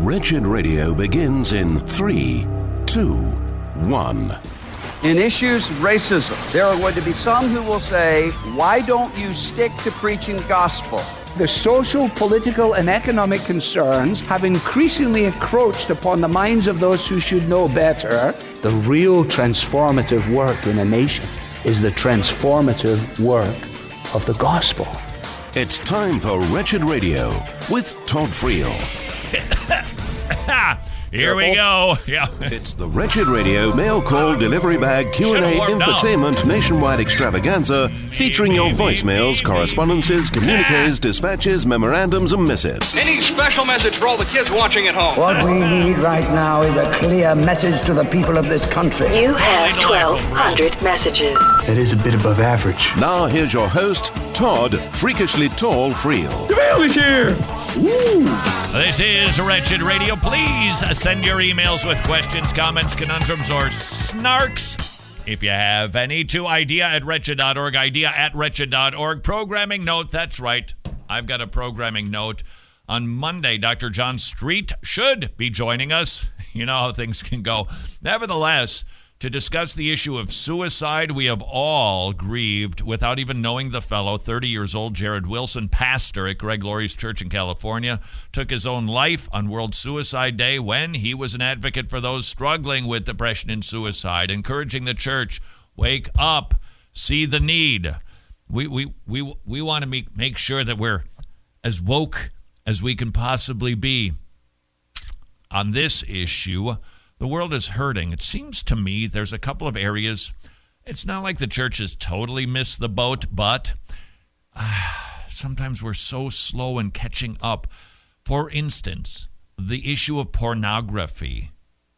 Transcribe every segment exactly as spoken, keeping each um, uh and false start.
Wretched Radio begins in three, two, one. In issues of racism, there are going to be some who will say, why don't you stick to preaching gospel? The social, political, and economic concerns have increasingly encroached upon the minds of those who should know better. The real transformative work in a nation is the transformative work of the gospel. It's time for Wretched Radio with Todd Friel. Here we go. Yeah. It's the Wretched Radio mail call delivery bag Q and A infotainment nationwide extravaganza featuring your voicemails, correspondences, communiques, dispatches, memorandums, and missives. Any special message for all the kids watching at home? What we need right now is a clear message to the people of this country. You have twelve hundred messages. That is a bit above average. Now here's your host, Todd Freakishly Tall Friel. The mail is here. Woo. This is Wretched Radio. Please send your emails with questions, comments, conundrums, or snarks. If you have any, to idea at wretched dot org, idea at wretched dot org. Programming note, that's right. I've got a programming note. On Monday, Doctor John Street should be joining us. You know how things can go. Nevertheless, to discuss the issue of suicide, we have all grieved without even knowing the fellow. thirty years old Jared Wilson, pastor at Greg Laurie's church in California, took his own life on World Suicide Day when he was an advocate for those struggling with depression and suicide, encouraging the church, wake up, see the need. We we we we want to make, make sure that we're as woke as we can possibly be on this issue. The world is hurting. It seems to me there's a couple of areas. It's not like the church has totally missed the boat, but uh, sometimes we're so slow in catching up. For instance, the issue of pornography.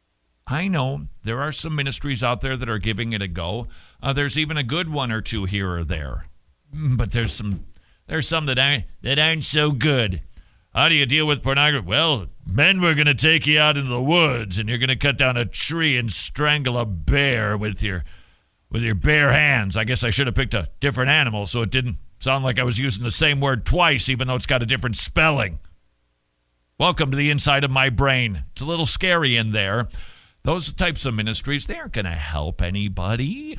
I know there are some ministries out there that are giving it a go. Uh, there's even a good one or two here or there. But there's some there's some that aren't, that aren't so good. How do you deal with pornography? Well, men, we're going to take you out into the woods, and you're going to cut down a tree and strangle a bear with your with your bare hands. I guess I should have picked a different animal so it didn't sound like I was using the same word twice, even though it's got a different spelling. Welcome to the inside of my brain. It's a little scary in there. Those types of ministries, they aren't going to help anybody.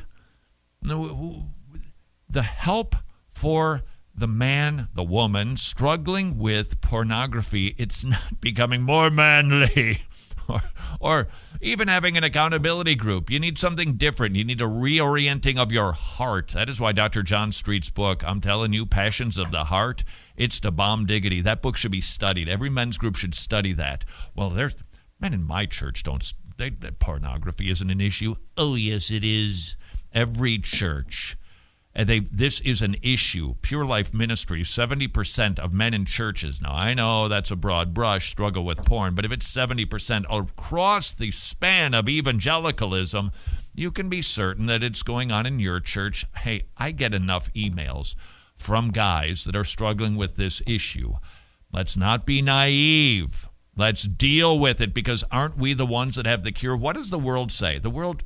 No, the help for the man, the woman, struggling with pornography, it's not becoming more manly. Or, or even having an accountability group. You need something different. You need a reorienting of your heart. That is why Doctor John Street's book, I'm telling you, Passions of the Heart, it's the bomb diggity. That book should be studied. Every men's group should study that. Well, there's men in my church don't, they, that pornography isn't an issue. Oh, yes, it is. Every church. And they, this is an issue. Pure Life Ministry, seventy percent of men in churches. Now, I know that's a broad brush, struggle with porn, but if it's seventy percent across the span of evangelicalism, you can be certain that it's going on in your church. Hey, I get enough emails from guys that are struggling with this issue. Let's not be naive. Let's deal with it, because aren't we the ones that have the cure? What does the world say? The world,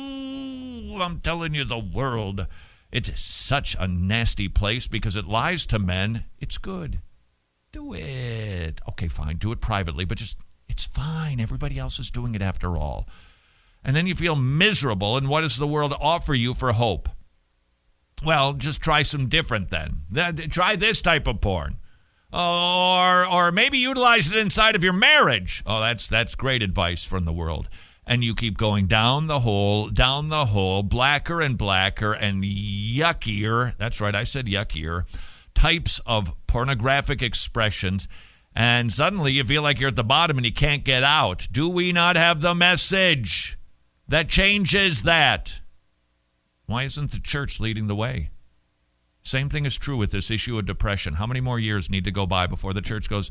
ooh, I'm telling you, the world. It's such a nasty place because it lies to men. It's good. Do it. Okay, fine. Do it privately, but just, it's fine. Everybody else is doing it after all. And then you feel miserable, and what does the world offer you for hope? Well, just try some different then. Try this type of porn. Or or maybe utilize it inside of your marriage. Oh, that's that's great advice from the world. And you keep going down the hole, down the hole, blacker and blacker and yuckier, that's right, I said yuckier, types of pornographic expressions. And suddenly you feel like you're at the bottom and you can't get out. Do we not have the message that changes that? Why isn't the church leading the way? Same thing is true with this issue of depression. How many more years need to go by before the church goes,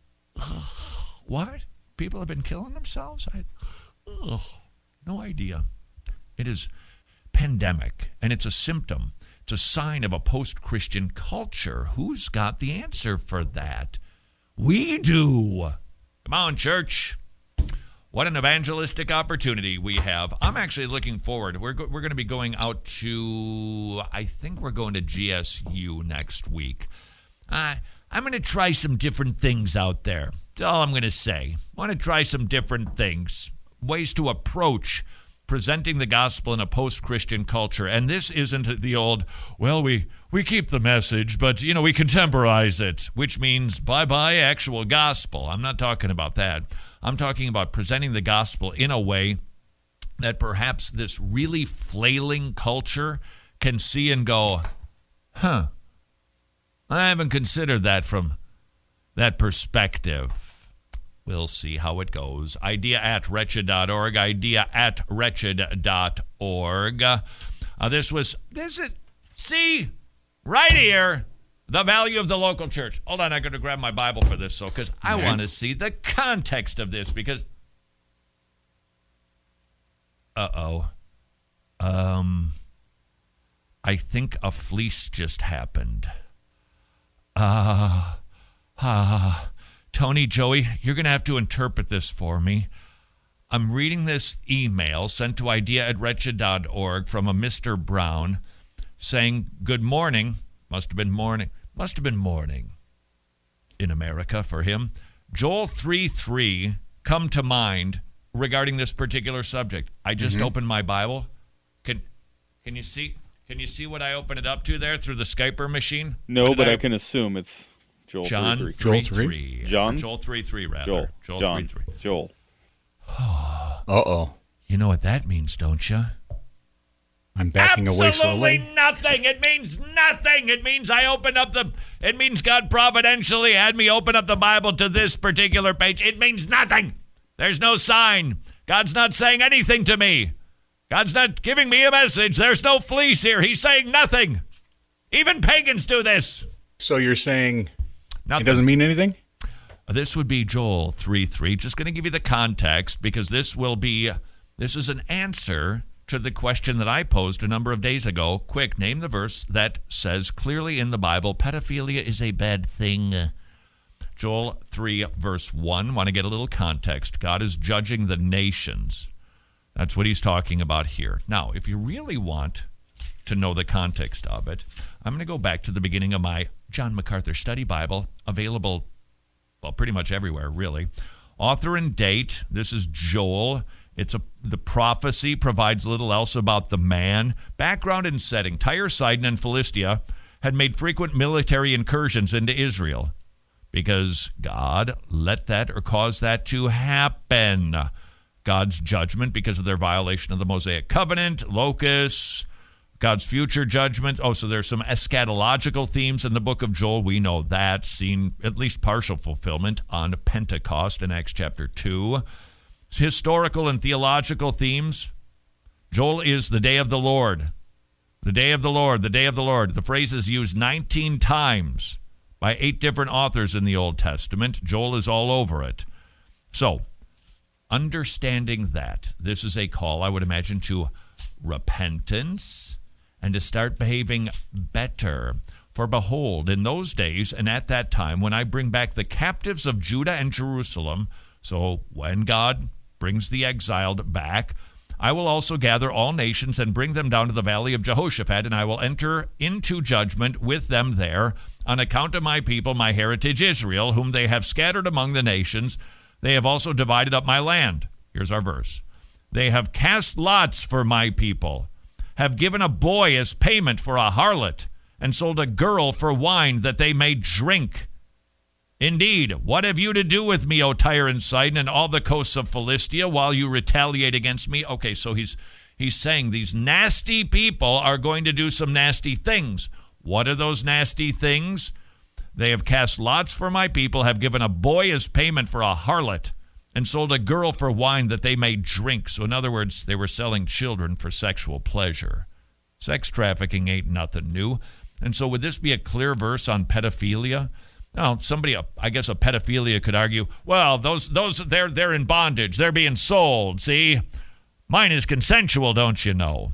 what? People have been killing themselves? I... Ugh, no idea. It is pandemic, and it's a symptom. It's a sign of a post-Christian culture. Who's got the answer for that? We do. Come on, church. What an evangelistic opportunity we have. I'm actually looking forward. We're go- we're going to be going out to, I think we're going to G S U next week. Uh, I'm going to try some different things out there. That's all I'm going to say. I want to try some different things, ways to approach presenting the gospel in a post-Christian culture. And this isn't the old, well, we, we keep the message, but, you know, we contemporize it, which means bye-bye actual gospel. I'm not talking about that. I'm talking about presenting the gospel in a way that perhaps this really flailing culture can see and go, huh, I haven't considered that from that perspective. We'll see how it goes. Idea at wretched dot org. Idea at wretched dot org. Uh, this was, this is, see, right here, the value of the local church. Hold on, I got to grab my Bible for this, so because I Okay. want to see the context of this, because, uh-oh, um, I think a fleece just happened. Ah, uh, ah. Uh, Tony, Joey, you're going to have to interpret this for me. I'm reading this email sent to idea at wretched dot org from a Mister Brown saying, good morning. Must have been morning. Must have been morning in America for him. Joel three three come to mind regarding this particular subject. I just Mm-hmm. opened my Bible. Can can you see Can you see what I opened it up to there through the Skyper machine? No, What did but I, I can assume it's Joel John three three. three three. John? Joel three three, rather. Joel. Joel John. three three. Joel. Uh-oh. You know what that means, don't you? I'm backing away Absolutely slowly. nothing. It means nothing. It means I opened up the, it means God providentially had me open up the Bible to this particular page. It means nothing. There's no sign. God's not saying anything to me. God's not giving me a message. There's no fleece here. He's saying nothing. Even pagans do this. So you're saying Nothing. it doesn't mean anything? This would be Joel three three. Just going to give you the context because this will be, this is an answer to the question that I posed a number of days ago. Quick, name the verse that says clearly in the Bible, pedophilia is a bad thing. Joel three, verse one. Want to get a little context. God is judging the nations. That's what he's talking about here. Now, if you really want to know the context of it, I'm going to go back to the beginning of my John MacArthur Study Bible, available, well, pretty much everywhere, really. Author and date, this is Joel. It's a the prophecy provides little else about the man. Background and setting. Tyre, Sidon, and Philistia had made frequent military incursions into Israel because God let that or caused that to happen. God's judgment because of their violation of the Mosaic covenant, locusts, God's future judgment. Oh, so there's some eschatological themes in the book of Joel. We know that, seen at least partial fulfillment on Pentecost in Acts chapter two. Historical and theological themes. Joel is the day of the Lord. The day of the Lord, the day of the Lord. The phrase is used nineteen times by eight different authors in the Old Testament. Joel is all over it. So, understanding that, this is a call, I would imagine, to repentance and to start behaving better. For behold, in those days and at that time, when I bring back the captives of Judah and Jerusalem, so when God brings the exiled back, I will also gather all nations and bring them down to the valley of Jehoshaphat, and I will enter into judgment with them there on account of my people, my heritage Israel, whom they have scattered among the nations. They have also divided up my land. Here's our verse. They have cast lots for my people, have given a boy as payment for a harlot, and sold a girl for wine that they may drink. Indeed, what have you to do with me, O Tyre and Sidon, and all the coasts of Philistia, while you retaliate against me? Okay, so he's he's saying these nasty people are going to do some nasty things. What are those nasty things? They have cast lots for my people, have given a boy as payment for a harlot, and sold a girl for wine that they may drink. So in other words, they were selling children for sexual pleasure. Sex trafficking ain't nothing new. And so would this be a clear verse on pedophilia? Now, somebody, I guess a pedophilia could argue, well, those, those, they're, they're in bondage. They're being sold, see? Mine is consensual, don't you know?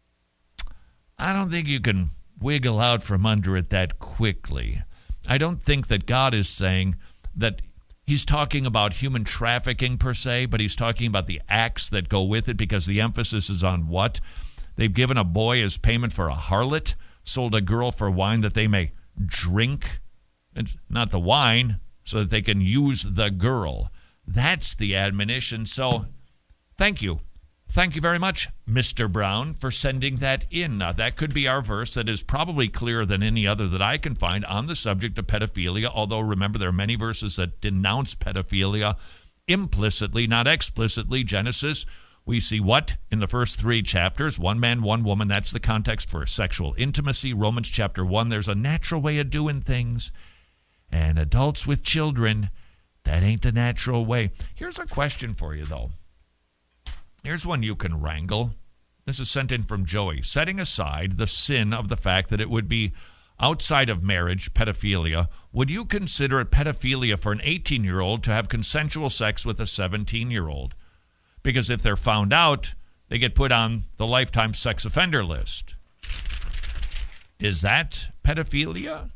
I don't think you can wiggle out from under it that quickly. I don't think that God is saying that he's talking about human trafficking per se, but he's talking about the acts that go with it, because the emphasis is on what? They've given a boy as payment for a harlot, sold a girl for wine that they may drink. It's not the wine, so that they can use the girl. That's the admonition. So thank you. Thank you very much, Mister Brown, for sending that in. Now, that could be our verse that is probably clearer than any other that I can find on the subject of pedophilia, although remember there are many verses that denounce pedophilia implicitly, not explicitly. Genesis, we see what in the first three chapters? One man, one woman. That's the context for sexual intimacy. Romans chapter one, there's a natural way of doing things. And adults with children, that ain't the natural way. Here's a question for you, though. Here's one you can wrangle. This is sent in from Joey. Setting aside the sin of the fact that it would be outside of marriage, pedophilia, would you consider it pedophilia for an eighteen-year-old to have consensual sex with a seventeen-year-old? Because if they're found out, they get put on the lifetime sex offender list. Is that pedophilia?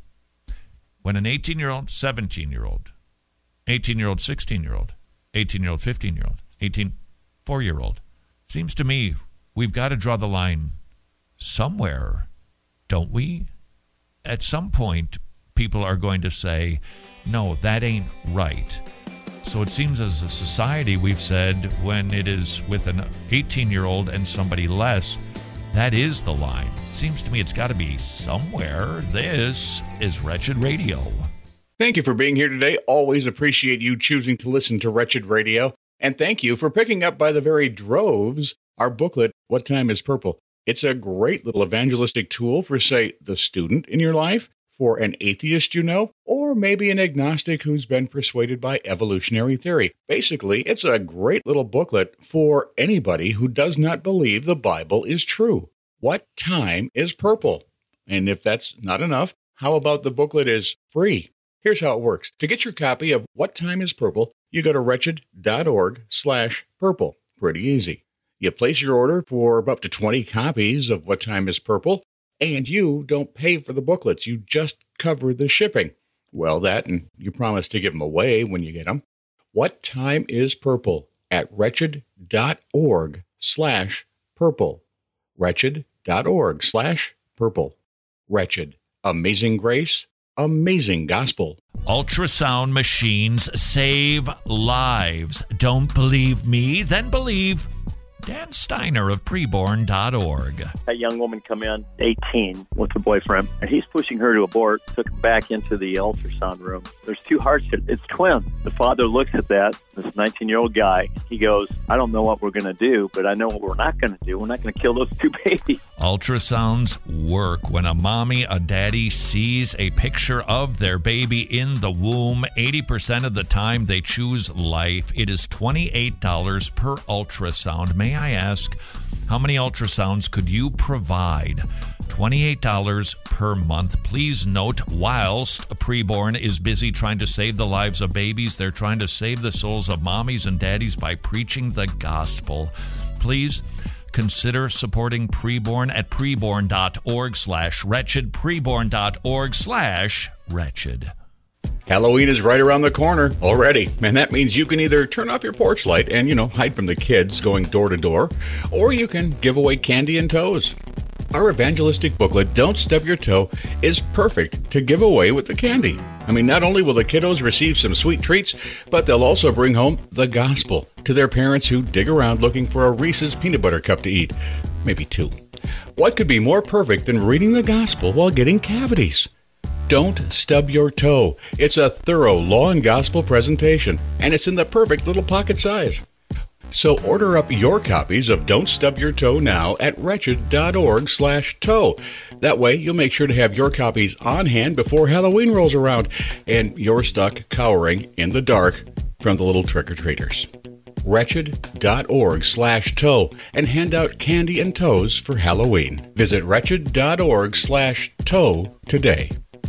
When an eighteen-year-old, seventeen-year-old, eighteen-year-old, sixteen-year-old, eighteen-year-old, fifteen-year-old, eighteen four-year-old. Seems to me we've got to draw the line somewhere, don't we? At some point, people are going to say, no, that ain't right. So it seems as a society we've said when it is with an eighteen-year-old and somebody less, that is the line. Seems to me it's got to be somewhere. This is Wretched Radio. Thank you for being here today. Always appreciate you choosing to listen to Wretched Radio. And thank you for picking up by the very droves our booklet, What Time is Purple? It's a great little evangelistic tool for, say, the student in your life, for an atheist you know, or maybe an agnostic who's been persuaded by evolutionary theory. Basically, it's a great little booklet for anybody who does not believe the Bible is true. What Time is Purple? And if that's not enough, how about the booklet is free? Here's how it works. To get your copy of What Time is Purple, you go to wretched.org slash purple. Pretty easy. You place your order for up to twenty copies of What Time is Purple, and you don't pay for the booklets. You just cover the shipping. Well, that, and you promise to give them away when you get them. What Time is Purple at wretched.org slash purple. Wretched.org slash purple. Wretched. Amazing grace. Amazing gospel. Ultrasound machines save lives. Don't believe me? Then believe Dan Steiner of preborn dot org. That young woman come in, eighteen, with her boyfriend, and he's pushing her to abort, took him back into the ultrasound room. There's two hearts. It's twins. The father looks at that, this nineteen-year-old guy. He goes, I don't know what we're going to do, but I know what we're not going to do. We're not going to kill those two babies. Ultrasounds work. When a mommy, a daddy sees a picture of their baby in the womb, eighty percent of the time they choose life. It is twenty-eight dollars per ultrasound. May I ask, how many ultrasounds could you provide? twenty-eight dollars per month. Please note, whilst a preborn is busy trying to save the lives of babies, they're trying to save the souls of mommies and daddies by preaching the gospel. Please consider supporting Preborn at preborn.org slash wretched, preborn.org slash wretched. Halloween is right around the corner already, and that means you can either turn off your porch light and, you know, hide from the kids going door to door, or you can give away candy and toes. Our evangelistic booklet, Don't Stub Your Toe, is perfect to give away with the candy. I mean, not only will the kiddos receive some sweet treats, but they'll also bring home the gospel to their parents who dig around looking for a Reese's peanut butter cup to eat. Maybe two. What could be more perfect than reading the gospel while getting cavities? Don't Stub Your Toe. It's a thorough law and gospel presentation, and it's in the perfect little pocket size. So order up your copies of Don't Stub Your Toe now at wretched.org slash toe. That way, you'll make sure to have your copies on hand before Halloween rolls around, and you're stuck cowering in the dark from the little trick-or-treaters. Wretched.org slash toe and hand out candy and toes for Halloween. Visit wretched.org slash toe today.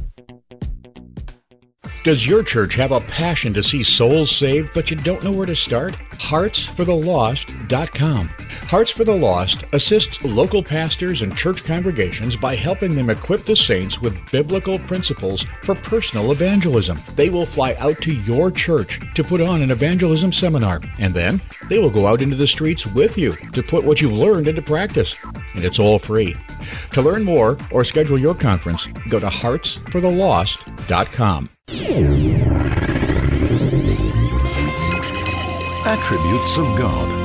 Does your church have a passion to see souls saved, but you don't know where to start? hearts for the lost dot com. Hearts for the Lost assists local pastors and church congregations by helping them equip the saints with biblical principles for personal evangelism. They will fly out to your church to put on an evangelism seminar, and then they will go out into the streets with you to put what you've learned into practice. And it's all free. To learn more or schedule your conference, go to hearts for the lost dot com. Attributes of God.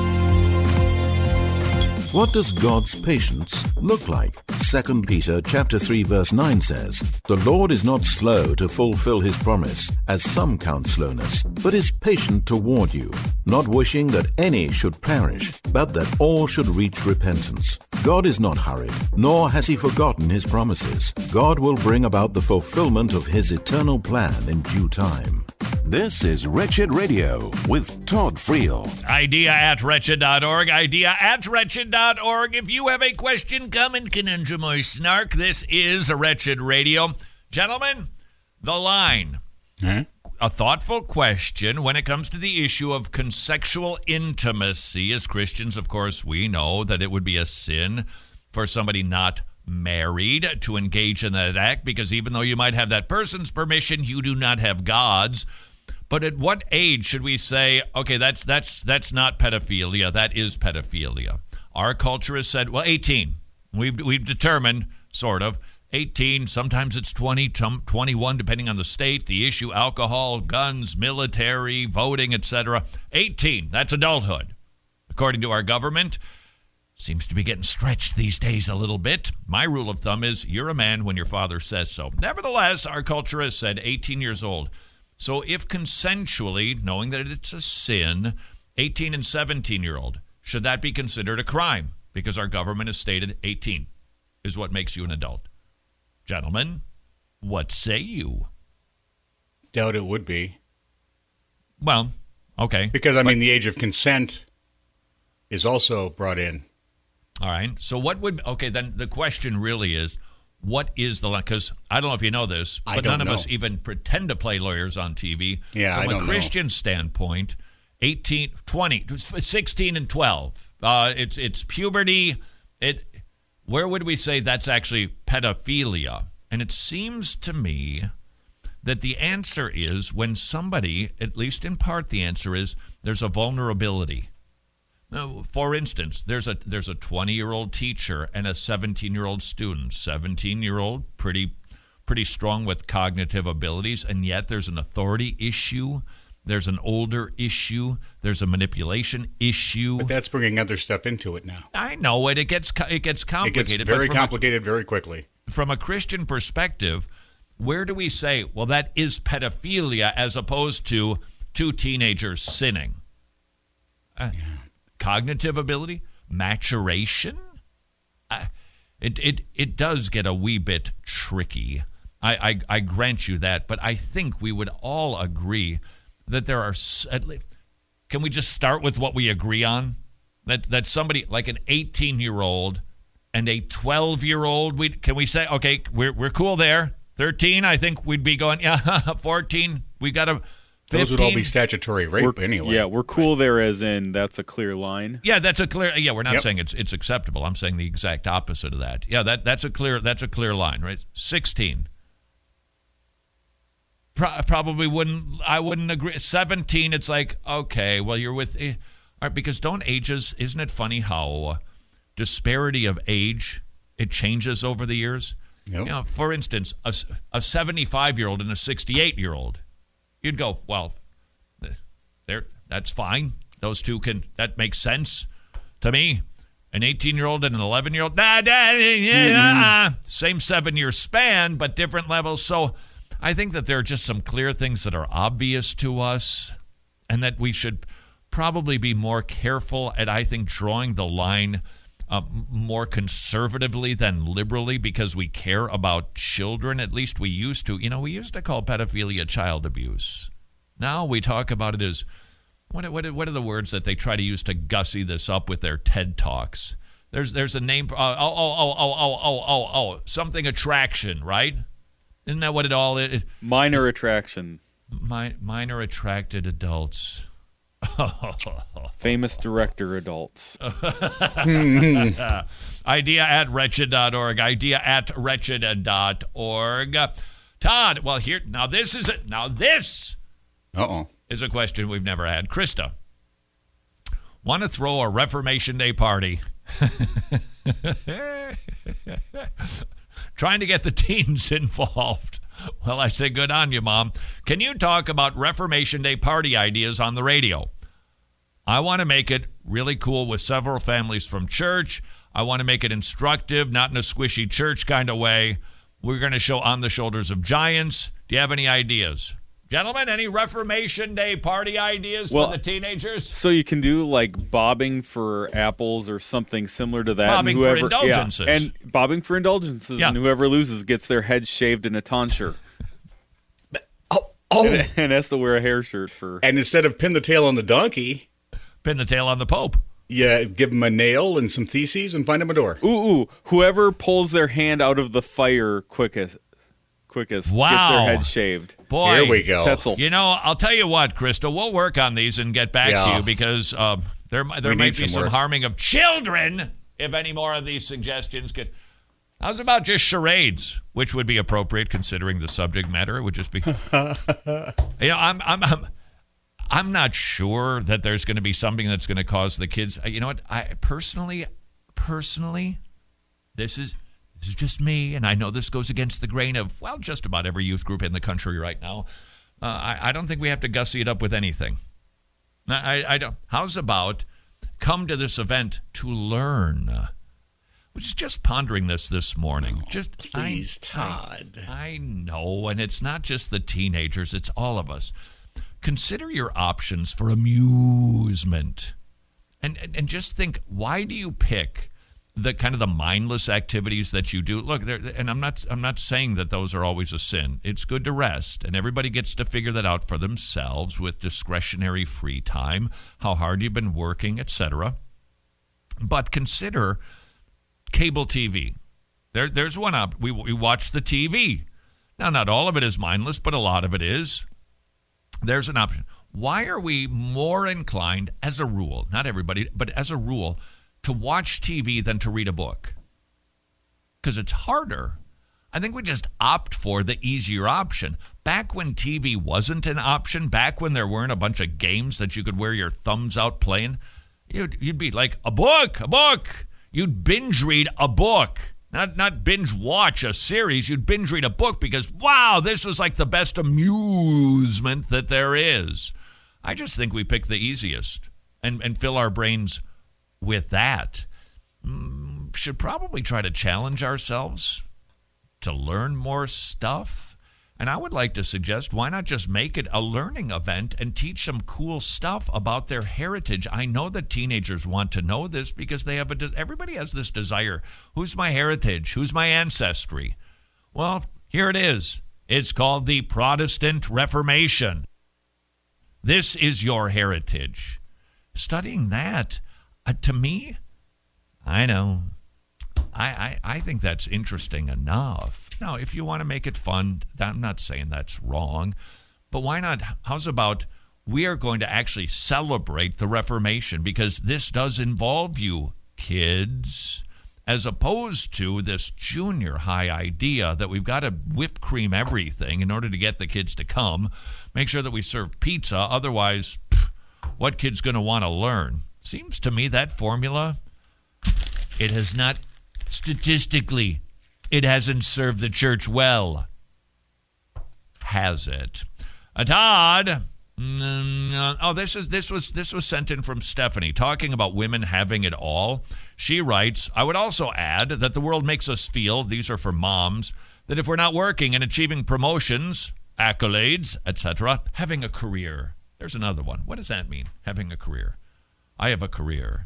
What does God's patience look like? Second Peter chapter three verse nine says, "The Lord is not slow to fulfill his promise, as some count slowness, but is patient toward you, not wishing that any should perish, but that all should reach repentance." God is not hurried, nor has he forgotten his promises. God will bring about the fulfillment of his eternal plan in due time. This is Wretched Radio with Todd Friel. Idea at wretched dot org. Idea at wretched dot org. If you have a question, comment, conundrum, or snark, this is Wretched Radio. Gentlemen, the line. Huh? A thoughtful question when it comes to the issue of consensual intimacy. As Christians, of course, we know that it would be a sin for somebody not married to engage in that act, because even though you might have that person's permission, you do not have God's. But at what age should we say, okay, that's that's that's not pedophilia, that is pedophilia? Our culture has said, well, eighteen. We've we've determined, sort of, eighteen, sometimes it's twenty, twenty-one, depending on the state, the issue, alcohol, guns, military, voting, et cetera. eighteen, that's adulthood. According to our government, seems to be getting stretched these days a little bit. My rule of thumb is you're a man when your father says so. Nevertheless, our culture has said eighteen years old. So if consensually, knowing that it's a sin, eighteen and seventeen-year-old, should that be considered a crime? Because our government has stated eighteen is what makes you an adult. Gentlemen, what say you? Doubt it would be. Well, okay. Because, I but, mean, the age of consent is also brought in. All right. So what would, okay, then the question really is, what is the line? Because I don't know if you know this, but none of know. us even pretend to play lawyers on T V. Yeah, From I don't a Christian know. standpoint, eighteen, twenty, sixteen, and twelve. Uh, it's it's puberty. It where would we say that's actually pedophilia? And it seems to me that the answer is when somebody, at least in part, the answer is there's a vulnerability. Now, for instance, there's a there's a twenty-year-old teacher and a seventeen-year-old student. seventeen-year-old, pretty pretty strong with cognitive abilities, and yet there's an authority issue. There's an older issue. There's a manipulation issue. But that's bringing other stuff into it now. I know it. It gets it gets complicated. It gets very but complicated a, very quickly. From a Christian perspective, where do we say, well, that is pedophilia as opposed to two teenagers sinning? Uh, yeah. Cognitive ability, maturation. Uh, it it it does get a wee bit tricky. I, I I grant you that, but I think we would all agree that there are. At least, can we just start with what we agree on? That that somebody like an eighteen-year-old and a twelve-year-old. We can we say okay, we're we're cool there. thirteen, I think we'd be going. Yeah, fourteen. We got to. Those would all be statutory rape we're, anyway. Yeah, we're cool there as in that's a clear line. Yeah, that's a clear yeah, we're not Yep. saying it's it's acceptable. I'm saying the exact opposite of that. Yeah, that that's a clear that's a clear line, right? sixteen. Pro- probably wouldn't I wouldn't agree. seventeen, it's like, okay, well you're with eh. All right, because don't ages, isn't it funny how disparity of age, it changes over the years? Yep. You know, for instance, a, a seventy-five-year-old and a sixty-eight-year-old. You'd go, well, there. That's fine. Those two can, that makes sense to me. An eighteen-year-old and an eleven-year-old, nah, nah, yeah, mm-hmm. Same seven-year span, but different levels. So I think that there are just some clear things that are obvious to us and that we should probably be more careful at, I think, drawing the line Uh, more conservatively than liberally because we care about children. At least we used to. You know, we used to call pedophilia child abuse. Now we talk about it as, what, what, what are the words that they try to use to gussy this up with their TED Talks? There's there's a name for, uh, oh, oh, oh, oh, oh, oh, oh, oh, something attraction, right? Isn't that what it all is? Minor attraction. Mi- minor attracted adults. Famous director adults. Idea at wretched dot org. Idea at wretched dot org. Todd, well, here, now this is it. Now this Uh-oh. is a question we've never had. Krista, want to throw a Reformation Day party? Trying to get the teens involved. Well, I say good on you, Mom. Can you talk about Reformation Day party ideas on the radio? I want to make it really cool with several families from church. I want to make it instructive, not in a squishy church kind of way. We're going to show On the Shoulders of Giants. Do you have any ideas? Gentlemen, any Reformation Day party ideas well, for the teenagers? So you can do like bobbing for apples or something similar to that. Bobbing and whoever, for indulgences. Yeah, and bobbing for indulgences. Yeah. And whoever loses gets their head shaved in a tonsure. oh, oh. And, and has to wear a hair shirt for... And instead of pin the tail on the donkey... Pin the tail on the Pope. Yeah, give him a nail and some theses and find him a door. Ooh, ooh. Whoever pulls their hand out of the fire quickest, quickest wow. gets their head shaved. Boy, here we go. Tetzel. You know, I'll tell you what, Krista, we'll work on these and get back yeah. to you because um, there there we might be some, some work. harming of children if any more of these suggestions get. How's about just charades, which would be appropriate considering the subject matter? It would just be. you know, I'm I'm. I'm I'm not sure that there's going to be something that's going to cause the kids. You know what? I personally, personally, this is this is just me, and I know this goes against the grain of well, just about every youth group in the country right now. Uh, I, I don't think we have to gussy it up with anything. I, I don't. How's about come to this event to learn? I was just pondering this this morning. Oh, just please, I, Todd. I, I know, and it's not just the teenagers; it's all of us. Consider your options for amusement. And, and and just think, why do you pick the kind of the mindless activities that you do? Look, and I'm not I'm not saying that those are always a sin. It's good to rest, and everybody gets to figure that out for themselves with discretionary free time, how hard you've been working, et cetera. But consider cable T V. There, there's one up. We, we watch the T V. Now, not all of it is mindless, but a lot of it is. There's an option. Why are we more inclined, as a rule, not everybody, but as a rule, to watch T V than to read a book? Because it's harder. I think we just opt for the easier option. Back when T V wasn't an option, back when there weren't a bunch of games that you could wear your thumbs out playing, you'd, you'd be like, a book, a book. You'd binge read a book. Not not binge watch a series, you'd binge read a book because, wow, this was like the best amusement that there is. I just think we pick the easiest and, and fill our brains with that. Mm, should probably try to challenge ourselves to learn more stuff. And I would like to suggest, why not just make it a learning event and teach some cool stuff about their heritage? I know that teenagers want to know this because they have a de- everybody has this desire. Who's my heritage? Who's my ancestry? Well, here it is. It's called the Protestant Reformation. This is your heritage. Studying that, uh, to me, I know. I, I, I think that's interesting enough. Now, if you want to make it fun, I'm not saying that's wrong, but why not? How's about we are going to actually celebrate the Reformation because this does involve you, kids, as opposed to this junior high idea that we've got to whip cream everything in order to get the kids to come, make sure that we serve pizza. Otherwise, pff, what kid's going to want to learn? Seems to me that formula, it has not... Statistically, it hasn't served the church well. Has it? Uh, Todd. Mm, oh, this is this was this was sent in from Stephanie talking about women having it all. She writes, I would also add that the world makes us feel, these are for moms, that if we're not working and achieving promotions, accolades, et cetera, having a career. There's another one. What does that mean? Having a career. I have a career.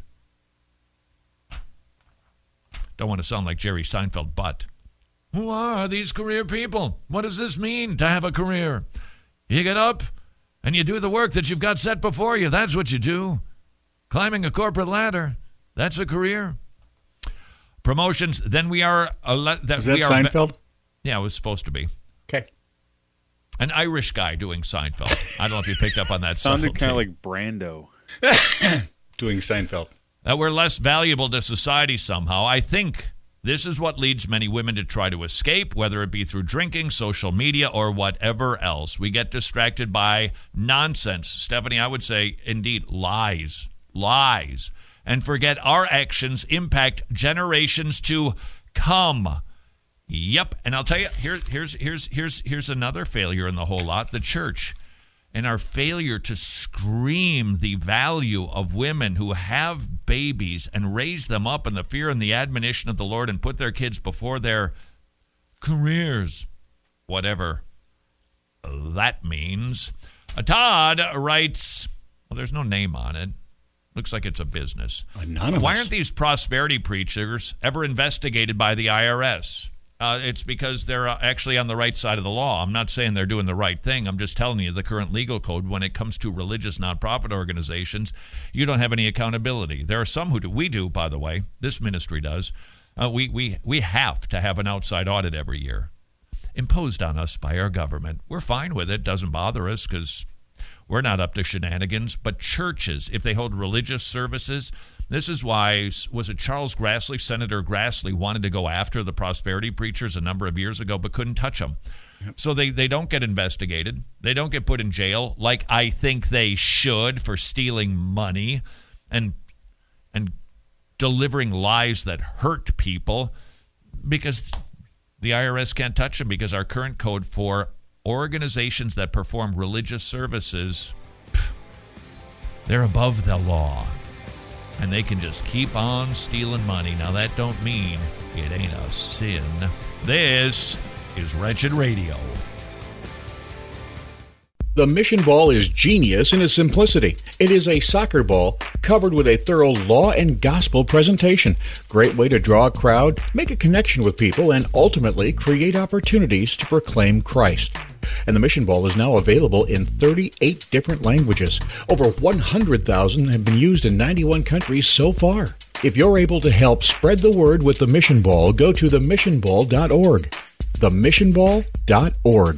Don't want to sound like Jerry Seinfeld, but who are these career people? What does this mean to have a career? You get up and you do the work that you've got set before you. That's what you do. Climbing a corporate ladder, that's a career. Promotions, then we are... Ele- that Is that we are Seinfeld? Be- yeah, it was supposed to be. Okay. An Irish guy doing Seinfeld. I don't know if you picked up on that. Sounded kind of like Brando. Doing Seinfeld. That we're less valuable to society somehow. I think this is what leads many women to try to escape, whether it be through drinking, social media, or whatever else. We get distracted by nonsense. Stephanie, I would say, indeed, lies. Lies. And forget our actions impact generations to come. Yep. And I'll tell you, here, here's here's here's here's another failure in the whole lot. The church. and our failure to scream the value of women who have babies and raise them up in the fear and the admonition of the Lord and put their kids before their careers, whatever that means. Uh, Todd writes, well, there's no name on it. Looks like it's a business. Anonymous. Why aren't these prosperity preachers ever investigated by the I R S? Uh, it's because they're uh, actually on the right side of the law. I'm not saying they're doing the right thing. I'm just telling you the current legal code, when it comes to religious nonprofit organizations, you don't have any accountability. There are some who do. We do, by the way. This ministry does. Uh, we, we, we have to have an outside audit every year imposed on us by our government. We're fine with it. Doesn't bother us because we're not up to shenanigans. But churches, if they hold religious services, this is why, was it Charles Grassley, Senator Grassley, wanted to go after the prosperity preachers a number of years ago, but couldn't touch them. Yep. So they, they don't get investigated. They don't get put in jail like I think they should for stealing money and and delivering lies that hurt people, because the I R S can't touch them, because our current code for organizations that perform religious services, they're above the law. And they can just keep on stealing money. Now, that don't mean it ain't a sin. This is Wretched Radio. The Mission Ball is genius in its simplicity. It is a soccer ball covered with a thorough law and gospel presentation. Great way to draw a crowd, make a connection with people, and ultimately create opportunities to proclaim Christ. And the Mission Ball is now available in thirty-eight different languages. Over one hundred thousand have been used in ninety-one countries so far. If you're able to help spread the word with the Mission Ball, go to the mission ball dot org. the mission ball dot org.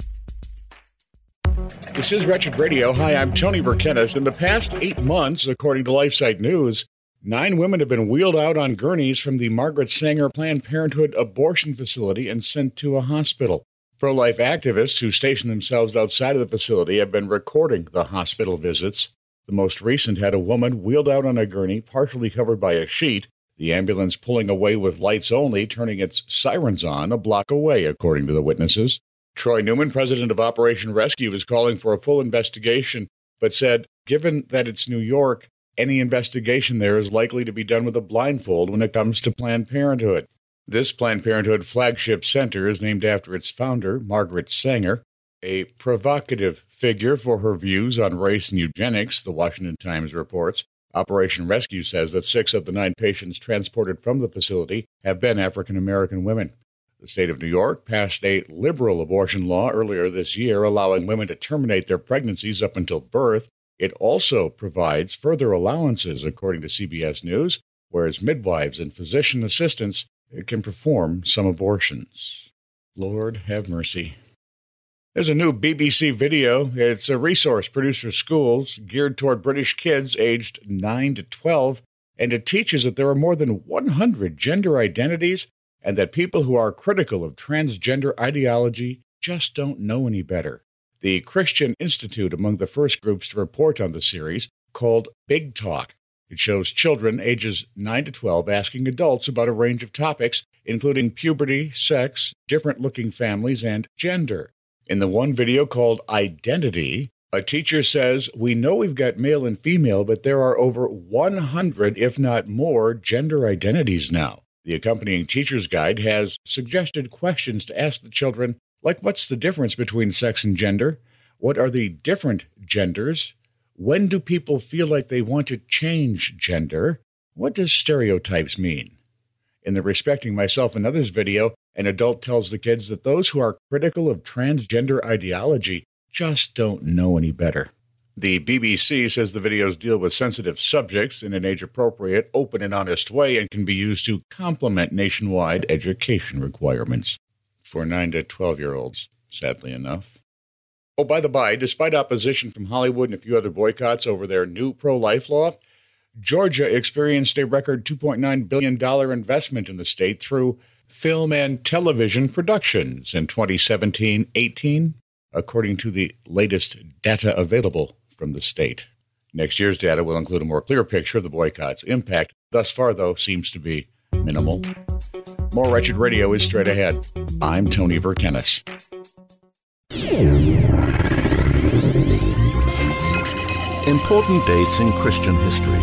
This is Wretched Radio. Hi, I'm Tony Verkenis. In the past eight months, according to LifeSite News, nine women have been wheeled out on gurneys from the Margaret Sanger Planned Parenthood abortion facility and sent to a hospital. Pro-life activists who station themselves outside of the facility have been recording the hospital visits. The most recent had a woman wheeled out on a gurney, partially covered by a sheet, the ambulance pulling away with lights only, turning its sirens on a block away, according to the witnesses. Troy Newman, president of Operation Rescue, is calling for a full investigation, but said, given that it's New York, any investigation there is likely to be done with a blindfold when it comes to Planned Parenthood. This Planned Parenthood flagship center is named after its founder, Margaret Sanger, a provocative figure for her views on race and eugenics, the Washington Times reports. Operation Rescue says that six of the nine patients transported from the facility have been African-American women. The state of New York passed a liberal abortion law earlier this year, allowing women to terminate their pregnancies up until birth. It also provides further allowances, according to C B S News, whereas midwives and physician assistants can perform some abortions. Lord have mercy. There's a new B B C video. It's a resource produced for schools geared toward British kids aged nine to twelve, and it teaches that there are more than one hundred gender identities and that people who are critical of transgender ideology just don't know any better. The Christian Institute among the first groups to report on the series, called Big Talk. It shows children ages nine to twelve asking adults about a range of topics, including puberty, sex, different-looking families, and gender. In the one video called Identity, a teacher says, we know we've got male and female, but there are over one hundred, if not more, gender identities now. The accompanying teacher's guide has suggested questions to ask the children, like what's the difference between sex and gender? What are the different genders? When do people feel like they want to change gender? What does stereotypes mean? In the Respecting Myself and Others video, an adult tells the kids that those who are critical of transgender ideology just don't know any better. The B B C says the videos deal with sensitive subjects in an age-appropriate, open and honest way and can be used to complement nationwide education requirements for nine to twelve-year-olds, sadly enough. Oh, by the by, despite opposition from Hollywood and a few other boycotts over their new pro-life law, Georgia experienced a record two point nine billion dollars investment in the state through film and television productions in twenty seventeen eighteen, according to the latest data available from the state. Next year's data will include a more clear picture of the boycott's impact. Thus far, though, seems to be minimal. More Wretched Radio is straight ahead. I'm Tony Verkenis. Important dates in Christian history.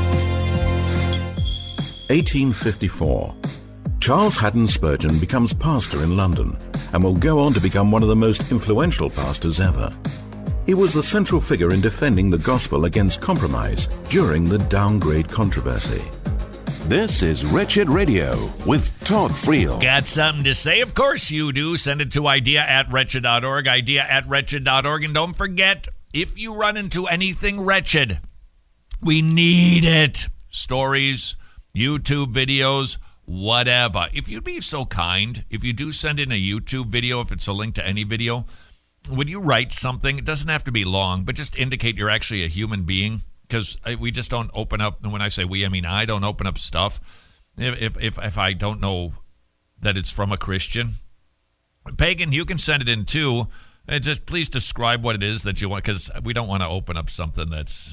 eighteen fifty-four. Charles Haddon Spurgeon becomes pastor in London and will go on to become one of the most influential pastors ever. He was the central figure in defending the gospel against compromise during the downgrade controversy. This is Wretched Radio with Todd Friel. Got something to say? Of course you do. Send it to idea at wretched dot org, idea at wretched dot org. And don't forget, if you run into anything wretched, we need it. Stories, YouTube videos, whatever. If you'd be so kind, if you do send in a YouTube video, if it's a link to any video, would you write something? It doesn't have to be long, but just indicate you're actually a human being. Because we just don't open up, and when I say we, I mean I don't open up stuff if, if if I don't know that it's from a Christian. Pagan, you can send it in too. And just please describe what it is that you want, because we don't want to open up something that's...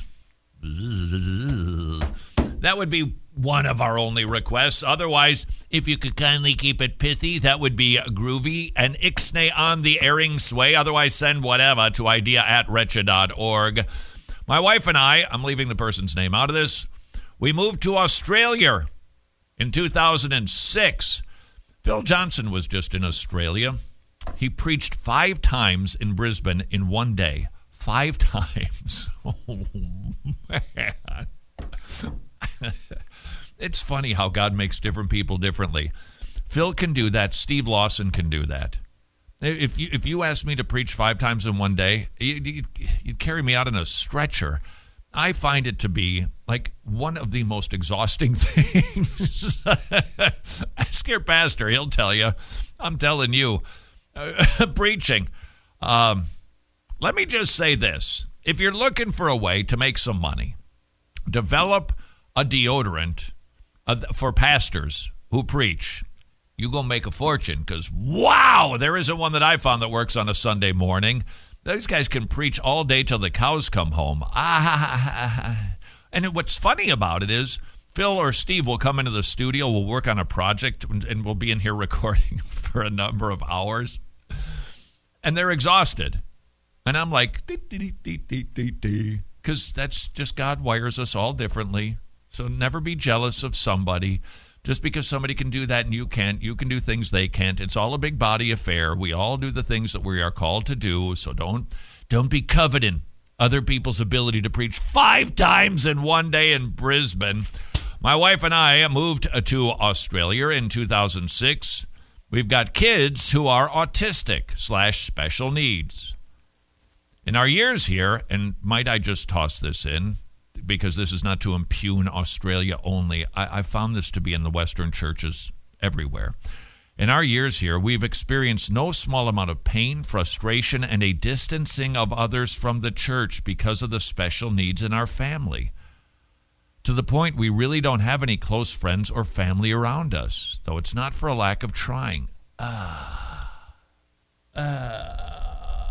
That would be one of our only requests. Otherwise, if you could kindly keep it pithy, that would be groovy. And ixnay on the airing sway. Otherwise, send whatever to idea at wretched dot org. My wife and I, I'm leaving the person's name out of this, we moved to Australia in two thousand six. Phil Johnson was just in Australia. He preached five times in Brisbane in one day. Five times. Oh, man. It's funny how God makes different people differently. Phil can do that. Steve Lawson can do that. If you if you asked me to preach five times in one day, you'd, you'd, you'd carry me out in a stretcher. I find it to be like one of the most exhausting things. Ask your pastor; he'll tell you. I'm telling you, uh, preaching. Um, let me just say this: if you're looking for a way to make some money, develop a deodorant uh, for pastors who preach. You're going to make a fortune because, wow, there isn't one that I found that works on a Sunday morning. Those guys can preach all day till the cows come home. Ah, and what's funny about it is Phil or Steve will come into the studio, we'll work on a project, and we'll be in here recording for a number of hours. And they're exhausted. And I'm like, because that's just God wires us all differently. So never be jealous of somebody. Just because somebody can do that and you can't, you can do things they can't. It's all a big body affair. We all do the things that we are called to do. So don't don't be coveting other people's ability to preach five times in one day in Brisbane. My wife and I moved to Australia in two thousand six. We've got kids who are autistic slash special needs. In our years here, and might I just toss this in, because this is not to impugn Australia only. I, I found this to be in the Western churches everywhere. In our years here, we've experienced no small amount of pain, frustration, and a distancing of others from the church because of the special needs in our family. To the point we really don't have any close friends or family around us, though it's not for a lack of trying. Ah. Uh, uh,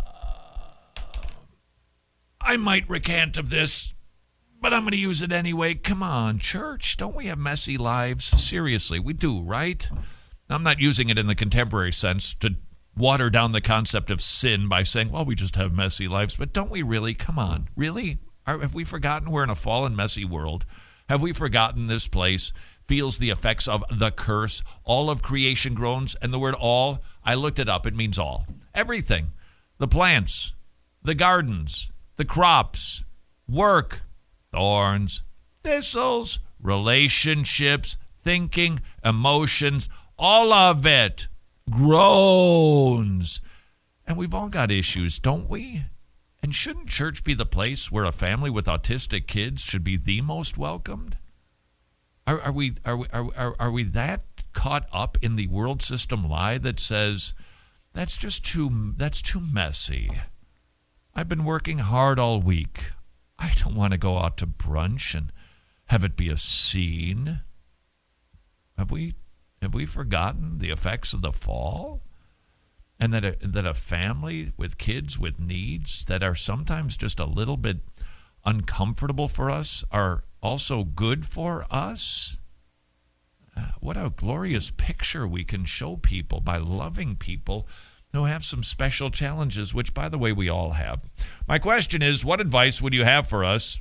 I might recant of this, but I'm going to use it anyway. Come on, church. Don't we have messy lives? Seriously, we do, right? I'm not using it in the contemporary sense to water down the concept of sin by saying, well, we just have messy lives. But don't we really? Come on. Really? Are, have we forgotten we're in a fallen, messy world? Have we forgotten this place feels the effects of the curse? All of creation groans. And the word all, I looked it up. It means all. Everything. The plants, the gardens, the crops, work, thorns, thistles, relationships, thinking, emotions, all of it groans. And we've all got issues, don't we? And shouldn't church be the place where a family with autistic kids should be the most welcomed? Are, are we are we are, are, are we that caught up in the world system lie that says that's just too that's too messy? I've been working hard all week. I don't want to go out to brunch and have it be a scene. Have we have we forgotten the effects of the fall? And that a, that a family with kids with needs that are sometimes just a little bit uncomfortable for us are also good for us? Uh, what a glorious picture we can show people by loving people who have some special challenges, which, by the way, we all have. My question is, what advice would you have for us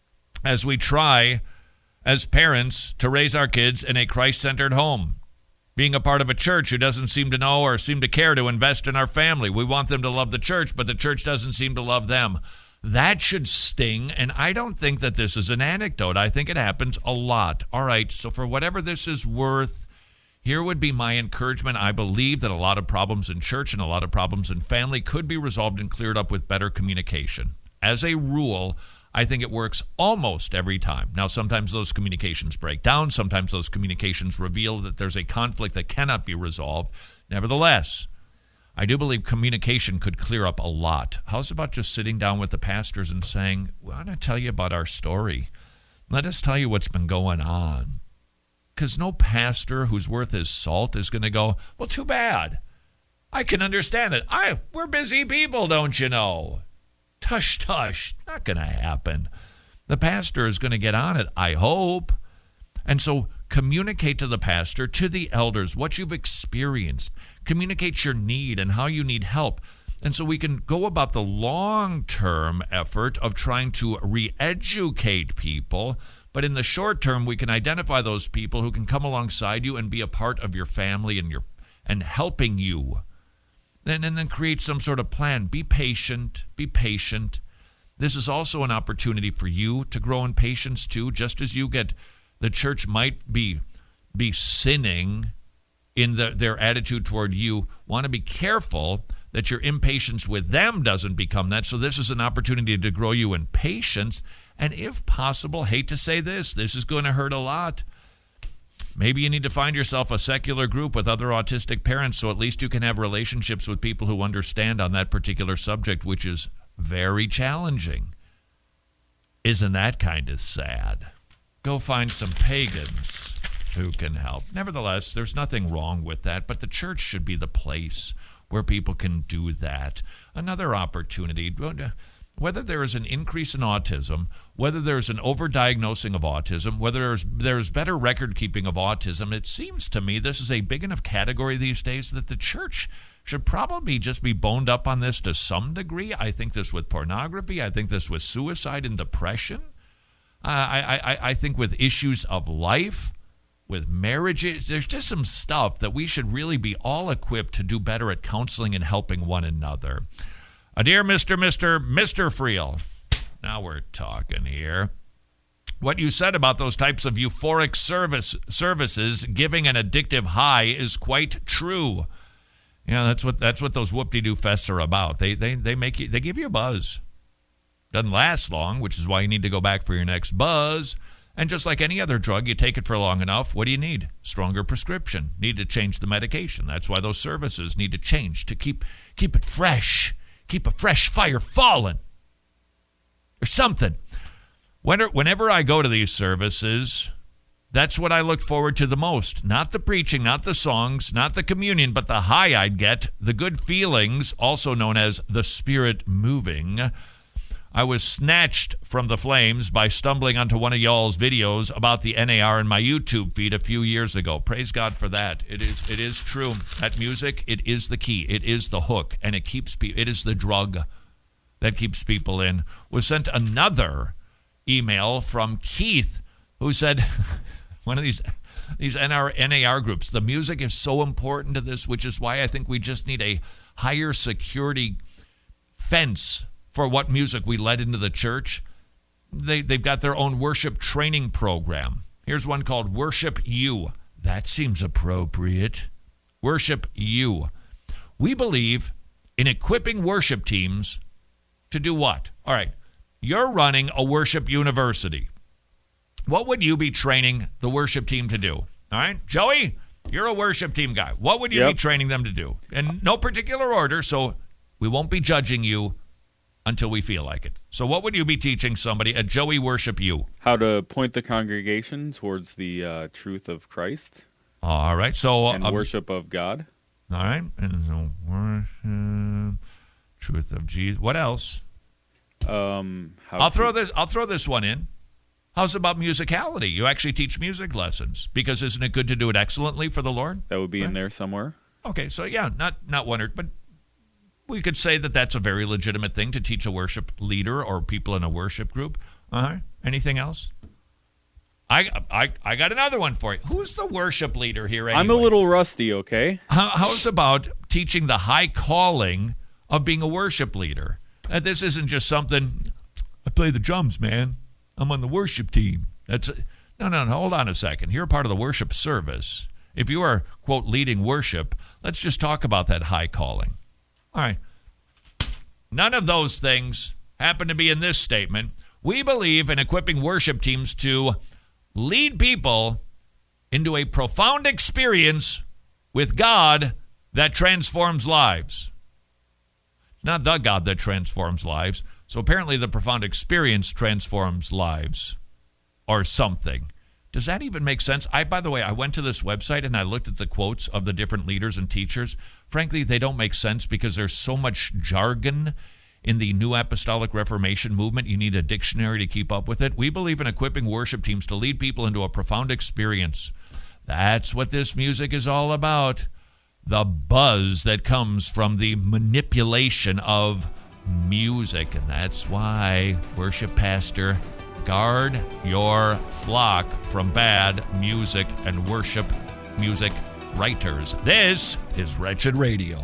as we try, as parents, to raise our kids in a Christ-centered home? Being a part of a church who doesn't seem to know or seem to care to invest in our family. We want them to love the church, but the church doesn't seem to love them. That should sting, and I don't think that this is an anecdote. I think it happens a lot. All right, so for whatever this is worth, here would be my encouragement. I believe that a lot of problems in church and a lot of problems in family could be resolved and cleared up with better communication. As a rule, I think it works almost every time. Now, sometimes those communications break down. Sometimes those communications reveal that there's a conflict that cannot be resolved. Nevertheless, I do believe communication could clear up a lot. How's about just sitting down with the pastors and saying, well, I'm going to tell you about our story. Let us tell you what's been going on. Because no pastor who's worth his salt is going to go, well, too bad. I can understand it. I, we're busy people, don't you know? Tush, tush. Not going to happen. The pastor is going to get on it, I hope. And so communicate to the pastor, to the elders, what you've experienced. Communicate your need and how you need help. And so we can go about the long-term effort of trying to re-educate people. But in the short term, we can identify those people who can come alongside you and be a part of your family and your and helping you. And, and then create some sort of plan. Be patient. Be patient. This is also an opportunity for you to grow in patience too, just as you get, the church might be, be sinning in the, their attitude toward you. Want to be careful that your impatience with them doesn't become that. So this is an opportunity to grow you in patience. And if possible, hate to say this, this is going to hurt a lot. Maybe you need to find yourself a secular group with other autistic parents so at least you can have relationships with people who understand on that particular subject, which is very challenging. Isn't that kind of sad? Go find some pagans who can help. Nevertheless, there's nothing wrong with that, but the church should be the place where people can do that. Another opportunity, whether there is an increase in autism, whether there's an overdiagnosing of autism, whether there's, there's better record keeping of autism, it seems to me this is a big enough category these days that the church should probably just be boned up on this to some degree. I think this with pornography. I think this with suicide and depression. Uh, I, I, I think with issues of life, with marriages, there's just some stuff that we should really be all equipped to do better at counseling and helping one another. Uh, dear Mister Mister Mister Friel, now we're talking here. What you said about those types of euphoric service services giving an addictive high is quite true. Yeah, that's what that's what those whoop-de-doo fests are about. They they they make you they give you a buzz. Doesn't last long, which is why you need to go back for your next buzz. And just like any other drug, you take it for long enough. What do you need? Stronger prescription. Need to change the medication. That's why those services need to change to keep keep it fresh. Keep a fresh fire falling. Or something. Whenever I go to these services, that's what I look forward to the most. Not the preaching, not the songs, not the communion, but the high I'd get, the good feelings, also known as the Spirit moving. I was snatched from the flames by stumbling onto one of y'all's videos about the N A R in my YouTube feed a few years ago. Praise God for that. It is it is true. That music, it is the key. It is the hook, and it keeps pe- it is the drug that keeps people in. Was sent another email from Keith, who said, one of these these N A R groups, the music is so important to this, which is why I think we just need a higher security fence for what music we let into the church. They, they've got their own worship training program. Here's one called Worship You. That seems appropriate. Worship You. We believe in equipping worship teams to do what? All right, you're running a worship university. What would you be training the worship team to do? All right, Joey, you're a worship team guy. What would you yep. be training them to do? In no particular order, so we won't be judging you until we feel like it. So what would you be teaching somebody at Joey Worship You? How to point the congregation towards the uh, truth of Christ. All right. So and um, worship of God. All right. And so worship, truth of Jesus. What else? Um, how I'll to... throw this. I'll throw this one in. How's about musicality? You actually teach music lessons because isn't it good to do it excellently for the Lord? That would be right? in there somewhere. Okay. So yeah, not not one or but we could say that that's a very legitimate thing to teach a worship leader or people in a worship group. Uh-huh. Anything else? I, I I got another one for you. Who's the worship leader here anyway? I'm a little rusty, okay? How, how's about teaching the high calling of being a worship leader? Uh, this isn't just something, I play the drums, man. I'm on the worship team. That's a, no, no, no, hold on a second. You're a part of the worship service. If you are, quote, leading worship, let's just talk about that high calling. All right. None of those things happen to be in this statement. We believe in equipping worship teams to lead people into a profound experience with God that transforms lives. It's not the God that transforms lives. So apparently the profound experience transforms lives or something. Does that even make sense? I, by the way, I went to this website and I looked at the quotes of the different leaders and teachers. Frankly, they don't make sense because there's so much jargon in the New Apostolic Reformation movement. You need a dictionary to keep up with it. We believe in equipping worship teams to lead people into a profound experience. That's what this music is all about. The buzz that comes from the manipulation of music. And that's why, worship pastor, guard your flock from bad music and worship music writers. This is Wretched Radio.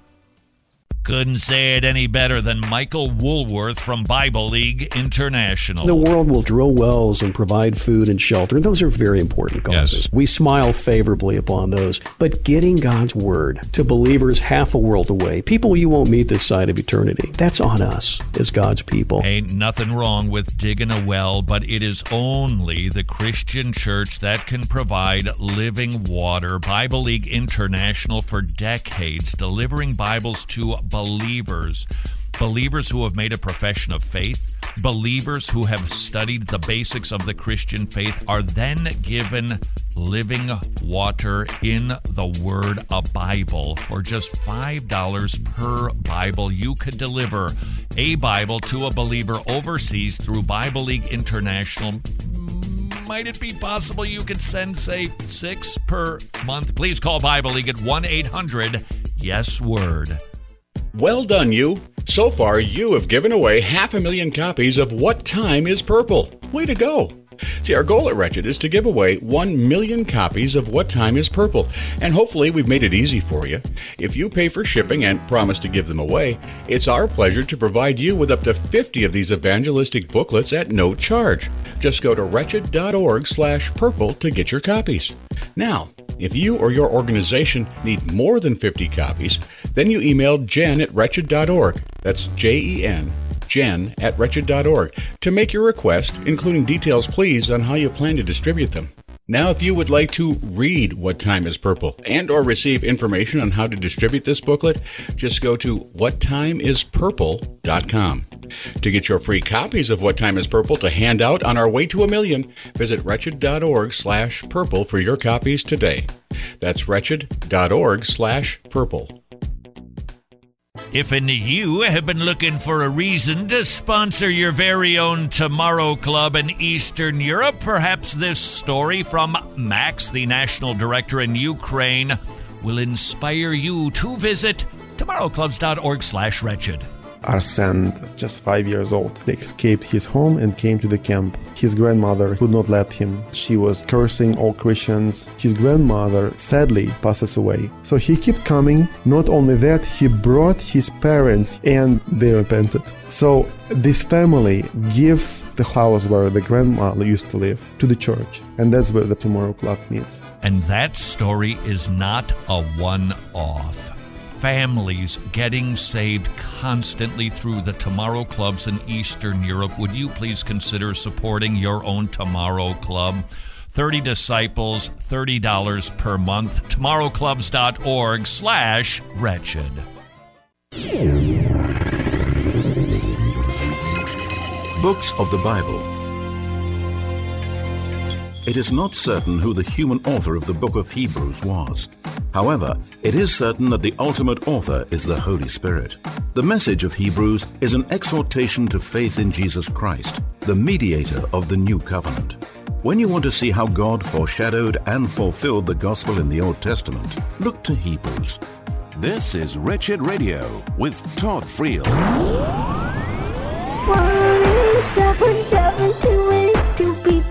Couldn't say it any better than Michael Woolworth from Bible League International. The world will drill wells and provide food and shelter. Those are very important causes. Yes. We smile favorably upon those. But getting God's word to believers half a world away, people you won't meet this side of eternity, that's on us as God's people. Ain't nothing wrong with digging a well, but it is only the Christian church that can provide living water. Bible League International, for decades, delivering Bibles to believers, believers who have made a profession of faith, believers who have studied the basics of the Christian faith, are then given living water in the Word, a Bible. For just five dollars per Bible, you could deliver a Bible to a believer overseas through Bible League International. Might it be possible you could send, say, six per month? Please call Bible League at one eight hundred yes word. Well done, you. So far, you have given away half a million copies of What Time is Purple. Way to go. See, our goal at Wretched is to give away one million copies of What Time is Purple, and hopefully we've made it easy for you. If you pay for shipping and promise to give them away, it's our pleasure to provide you with up to fifty of these evangelistic booklets at no charge. Just go to wretched.org slash purple to get your copies. Now, if you or your organization need more than fifty copies, then you email Jen at wretched dot org. That's J E N, Jen at wretched dot org, to make your request, including details, please, on how you plan to distribute them. Now, if you would like to read What Time is Purple and or receive information on how to distribute this booklet, just go to what time is purple dot com. To get your free copies of What Time is Purple to hand out on our way to a million, visit wretched.org slash purple for your copies today. That's wretched.org slash purple. If any of you have been looking for a reason to sponsor your very own Tomorrow Club in Eastern Europe, perhaps this story from Max, the national director in Ukraine, will inspire you to visit tomorrowclubs.org slash wretched. Arsene, just five years old, escaped his home and came to the camp. His grandmother would not let him. She was cursing all Christians. His grandmother sadly passes away. So he kept coming. Not only that, he brought his parents and they repented. So this family gives the house where the grandmother used to live to the church. And that's where the Tomorrow Club meets. And that story is not a one-off. Families getting saved constantly through the Tomorrow Clubs in Eastern Europe. Would you please consider supporting your own Tomorrow Club? thirty disciples, thirty dollars per month. tomorrowclubs.org slash wretched. Books of the Bible. It is not certain who the human author of the book of Hebrews was. However, it is certain that the ultimate author is the Holy Spirit. The message of Hebrews is an exhortation to faith in Jesus Christ, the mediator of the new covenant. When you want to see how God foreshadowed and fulfilled the gospel in the Old Testament, look to Hebrews. This is Wretched Radio with Todd Friel. one eight seven seven two eight two beep.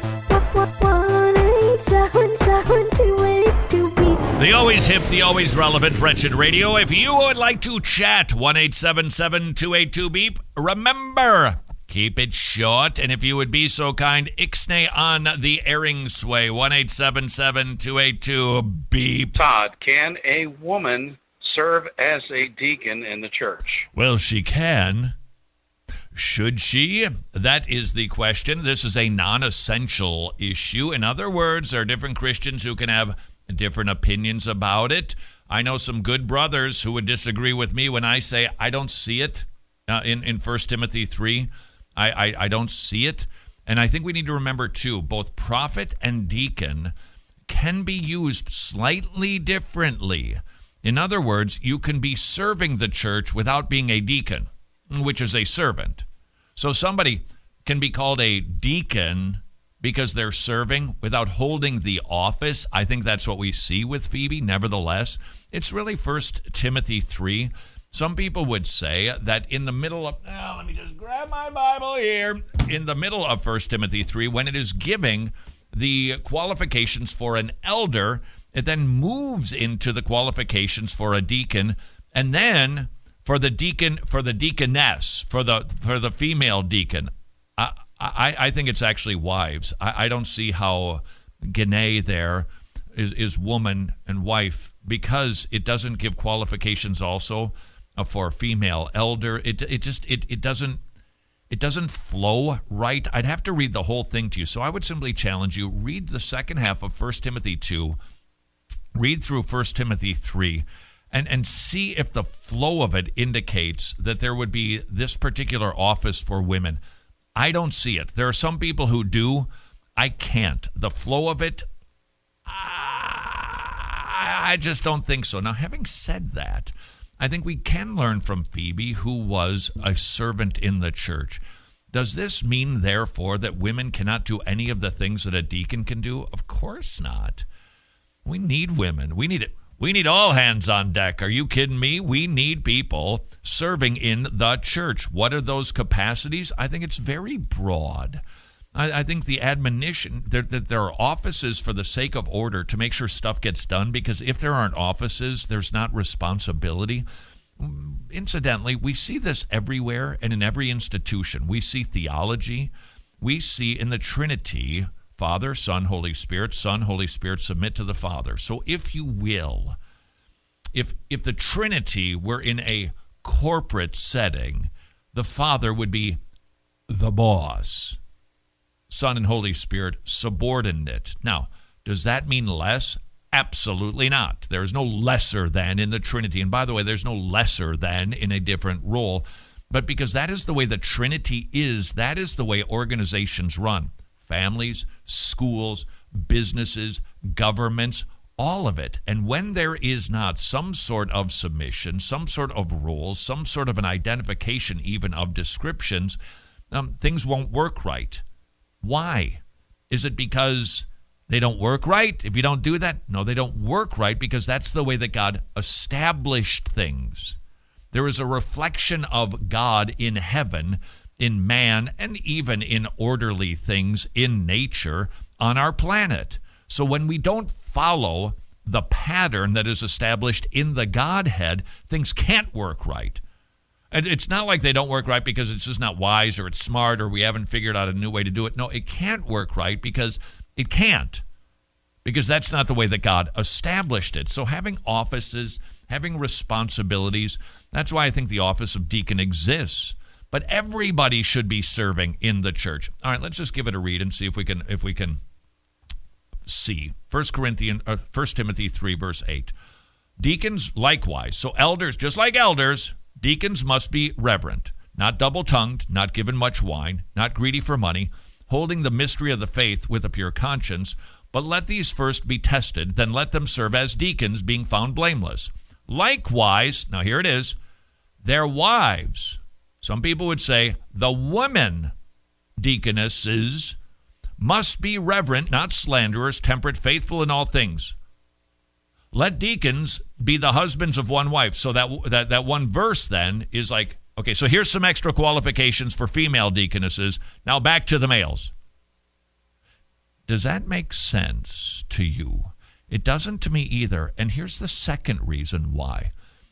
one eight seven seven two eight two beep. The always hip, the always relevant Wretched Radio. If you would like to chat, one eight seven seven two eight two beep. Remember, keep it short, and if you would be so kind, ixnay on the airing sway, one eight seven seven two eight two beep. Todd, can a woman serve as a deacon in the church? Well, she can. Should she? That is the question. This is a non-essential issue. In other words, there are different Christians who can have different opinions about it. I know some good brothers who would disagree with me when I say I don't see it uh, in, in First Timothy three. I, I, I don't see it. And I think we need to remember, too, both prophet and deacon can be used slightly differently. In other words, you can be serving the church without being a deacon, which is a servant. So somebody can be called a deacon because they're serving without holding the office. I think that's what we see with Phoebe. Nevertheless, it's really First Timothy three. Some people would say that in the middle of, oh, let me just grab my Bible here, in the middle of First Timothy three, when it is giving the qualifications for an elder, it then moves into the qualifications for a deacon, and then for the deacon, for the deaconess, for the for the female deacon. I I, I think it's actually wives. I, I don't see how Gene there is, is woman and wife, because it doesn't give qualifications also for female elder. It it just it it doesn't it doesn't flow right. I'd have to read the whole thing to you. So I would simply challenge you, read the second half of First Timothy two. Read through First Timothy three and, and see if the flow of it indicates that there would be this particular office for women. I don't see it. There are some people who do. I can't. The flow of it, I, I just don't think so. Now, having said that, I think we can learn from Phoebe, who was a servant in the church. Does this mean, therefore, that women cannot do any of the things that a deacon can do? Of course not. We need women. We need it. We need all hands on deck. Are you kidding me? We need people serving in the church. What are those capacities? I think it's very broad. I, I think the admonition that, that there are offices for the sake of order to make sure stuff gets done, because if there aren't offices, there's not responsibility. Incidentally, we see this everywhere and in every institution. We see theology. We see in the Trinity, Father, Son, Holy Spirit, Son, Holy Spirit, submit to the Father. So if you will, if if the Trinity were in a corporate setting, the Father would be the boss. Son and Holy Spirit subordinate. Now, does that mean less? Absolutely not. There's no lesser than in the Trinity. And by the way, there's no lesser than in a different role. But because that is the way the Trinity is, that is the way organizations run. Families, schools, businesses, governments, all of it. And when there is not some sort of submission, some sort of rules, some sort of an identification even of descriptions, um, things won't work right. Why? Is it because they don't work right? If you don't do that? No, they don't work right because that's the way that God established things. There is a reflection of God in heaven, in man, and even in orderly things in nature on our planet. So when we don't follow the pattern that is established in the Godhead, things can't work right. And it's not like they don't work right because it's just not wise or it's smart or we haven't figured out a new way to do it. No, it can't work right because it can't. Because that's not the way that God established it. So having offices, having responsibilities, that's why I think the office of deacon exists. But everybody should be serving in the church. All right, let's just give it a read and see if we can if we can see. First Corinthians, uh, First Timothy three, verse eight. Deacons likewise. So elders, just like elders, deacons must be reverent, not double-tongued, not given much wine, not greedy for money, holding the mystery of the faith with a pure conscience. But let these first be tested, then let them serve as deacons, being found blameless. Likewise, now here it is, their wives. Some people would say the women deaconesses must be reverent, not slanderers, temperate, faithful in all things. let deacons be the husbands of one wife. So that that that one verse then is like, okay, so here's some extra qualifications for female deaconesses. Now back to the males. Does that make sense to you? It doesn't to me either. And here's the second reason why.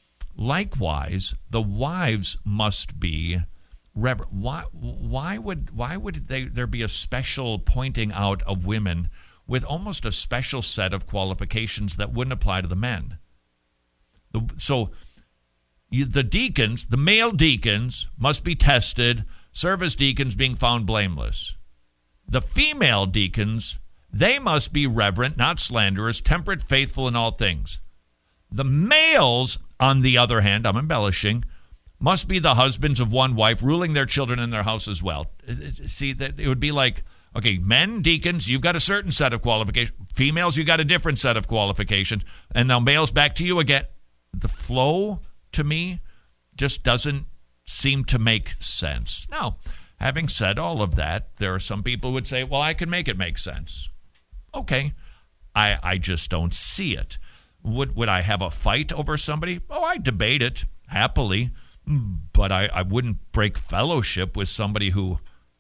Likewise, the wives must be reverent. Why, why would why would they, there be a special pointing out of women with almost a special set of qualifications that wouldn't apply to the men? The, so you, the deacons, the male deacons, must be tested, serve as deacons being found blameless. The female deacons, they must be reverent, not slanderous, temperate, faithful in all things. The males, on the other hand, I'm embellishing, must be the husbands of one wife, ruling their children in their house as well. See, that it would be like, okay, men, deacons, you've got a certain set of qualifications. Females, you've got a different set of qualifications. And now males, back to you again. The flow, to me, just doesn't seem to make sense. Now, having said all of that, there are some people who would say, well, I can make it make sense. Okay. I I just don't see it. Would would I have a fight over somebody? Oh, I'd debate it happily, but I, I wouldn't break fellowship with somebody who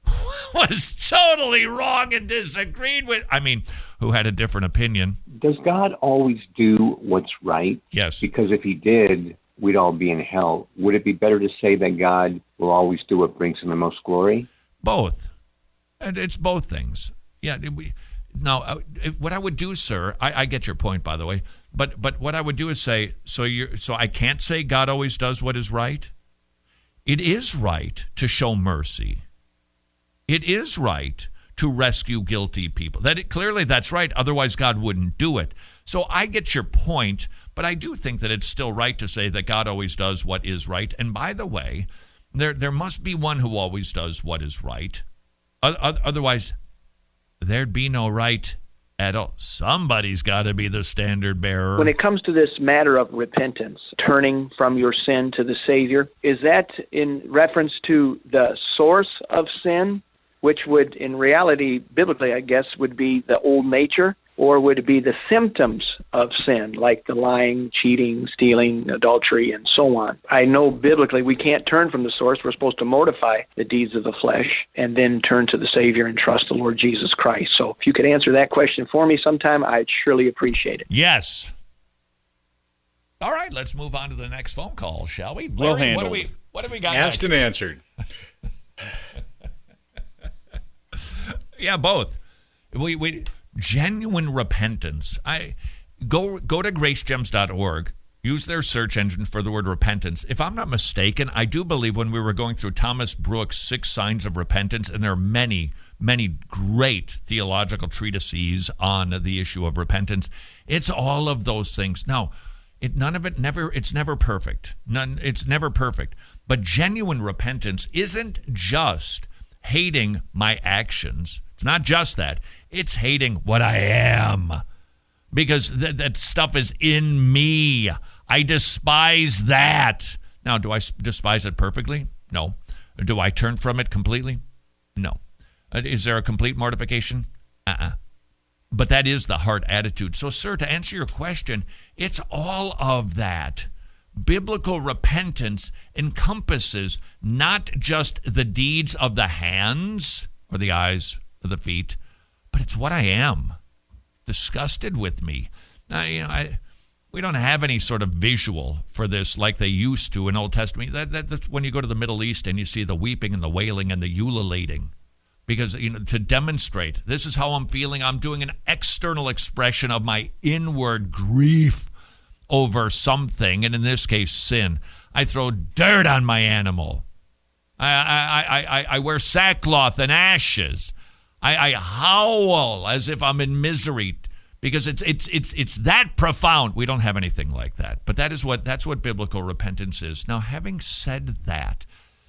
was totally wrong and disagreed with, I mean, who had a different opinion. Does God always do what's right? Yes. Because if he did, we'd all be in hell. Would it be better to say that God will always do what brings him the most glory? Both. And it's both things. Yeah. We, now, uh, what I would do, sir, I, I get your point, by the way, but but what I would do is say, so you so I can't say God always does what is right? It is right to show mercy. It is right to rescue guilty people. That it, clearly that's right. Otherwise, God wouldn't do it. So I get your point, but I do think that it's still right to say that God always does what is right. And by the way, there there must be one who always does what is right. Otherwise, there'd be no right at all. Somebody's got to be the standard bearer. When it comes to this matter of repentance, turning from your sin to the Savior, is that in reference to the source of sin, which would, in reality, biblically, I guess, would be the old nature, or would it be the symptoms of sin, like the lying, cheating, stealing, adultery, and so on? I know biblically we can't turn from the source. We're supposed to mortify the deeds of the flesh and then turn to the Savior and trust the Lord Jesus Christ. So if you could answer that question for me sometime, I'd surely appreciate it. Yes. All right, let's move on to the next phone call, shall we? Well Larry, handled. What do we, what do we got Asked next? and answered. Yeah, both. We we genuine repentance. I go go to grace gems dot org. Use their search engine for the word repentance. If I'm not mistaken, I do believe when we were going through Thomas Brooks' Six Signs of Repentance, and there are many, many great theological treatises on the issue of repentance, it's all of those things. Now, it none of it never it's never perfect. None it's never perfect. But genuine repentance isn't just hating my actions. It's not just that. It's hating what I am. Because th- that stuff is in me. I despise that. Now, do I s- despise it perfectly? No. Do I turn from it completely? No. Uh, is there a complete mortification? Uh-uh. But that is the heart attitude. So, sir, to answer your question, it's all of that. Biblical repentance encompasses not just the deeds of the hands or the eyes or the feet, but it's what I am. Disgusted with me. Now, you know, I, we don't have any sort of visual for this like they used to in Old Testament. That, that, that's when you go to the Middle East and you see the weeping and the wailing and the ululating. Because, you know, to demonstrate, this is how I'm feeling. I'm doing an external expression of my inward grief over something, and in this case, sin. I throw dirt on my animal. I I I, I, I wear sackcloth and ashes. I, I howl as if I'm in misery because it's it's it's it's that profound. We don't have anything like that, but that is what that's what biblical repentance is. Now, having said that,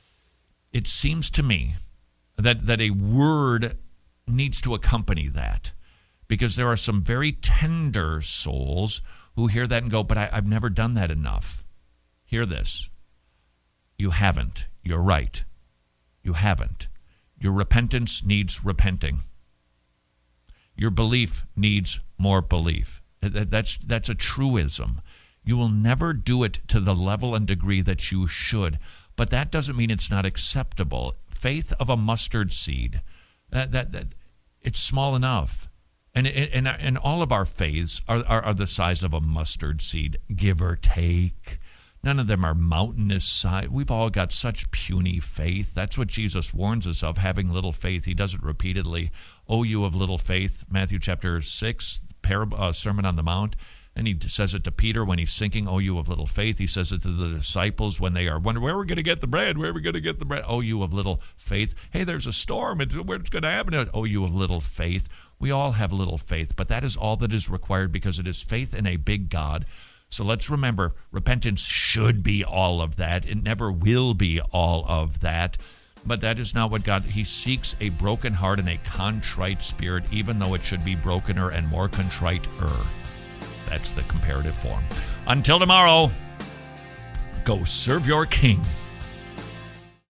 it seems to me that that a word needs to accompany that, because there are some very tender souls who hear that and go, but I, I've never done that enough. Hear this. You haven't. You're right. You haven't. Your repentance needs repenting. Your belief needs more belief. That's that's a truism. You will never do it to the level and degree that you should, but that doesn't mean it's not acceptable. Faith of a mustard seed, that that, that it's small enough, and and and all of our faiths are, are are the size of a mustard seed, give or take. None of them are mountainous size. We've all got such puny faith. That's what Jesus warns us of, having little faith. He does it repeatedly. "O you of little faith," Matthew chapter six, parable, uh, Sermon on the Mount. And he says it to Peter when he's sinking, "Oh, you of little faith." He says it to the disciples when they are wondering, where are we going to get the bread? Where are we going to get the bread? "Oh, you of little faith." Hey, there's a storm. It's, where's going to happen? "Oh, you of little faith." We all have little faith, but that is all that is required because it is faith in a big God. So let's remember, repentance should be all of that. It never will be all of that. But that is not what God, he seeks a broken heart and a contrite spirit, even though it should be brokener and more contrite-er. That's the comparative form. Until tomorrow, go serve your king.